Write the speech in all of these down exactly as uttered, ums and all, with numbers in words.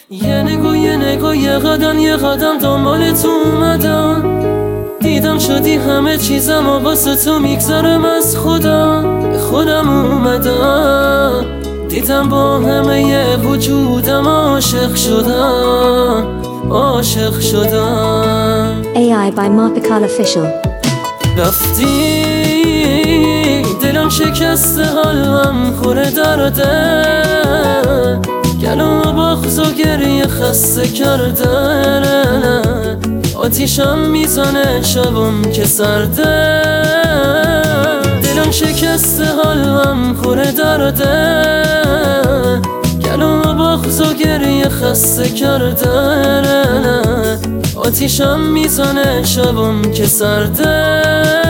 یه نگاه یه نگاه یه قدم یه قدم دنبال تو اومدم، دیدم شدی همه چیزم و واسه تو میگذرم از خودم. خودم اومدم دیدم با همه یه وجودم عاشق شدم، عاشق شدم. A I by Marpical Official. رفتی دلم شکسته قلبم خوره درده، گلوم بغض و گریه خسته کرده، آتیشم میزنه شبم که سرده. دلم شکسته قلبم خوره درده، گلوم بغض و گریه خسته کرده، آتیشم میزنه شبم که سرده.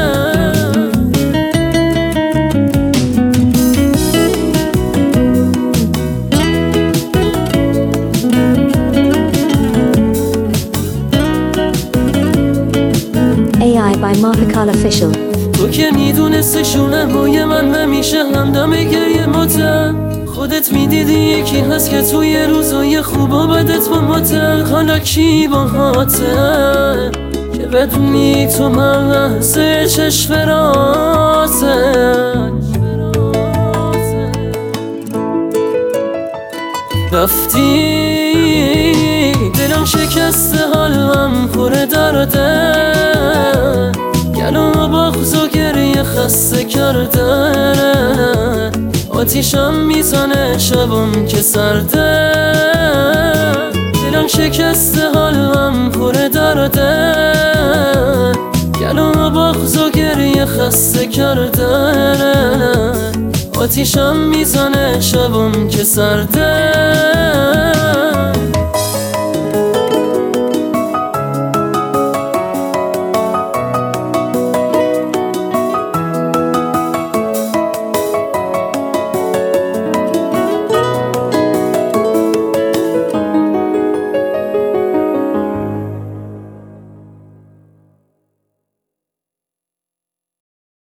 A I by Marpical Official. تو که میدونسته شونه موی من همیشه همدم گریه ماته، خودت میدیدی یکی هست که توی روزای خوب و بدت با ماته. حالا کی با هاته که بدونی تو من لحظه چشم راسته. رفتی دلم شکسته قلبم خوره درده، گلوم بغض و گریه خسته کرده، آتیشم میزنه شبم که سرده. دلم شکسته قلبم خوره درده، گلوم بغض و گریه خسته کرده، آتیشم میزنه شبم که سرده.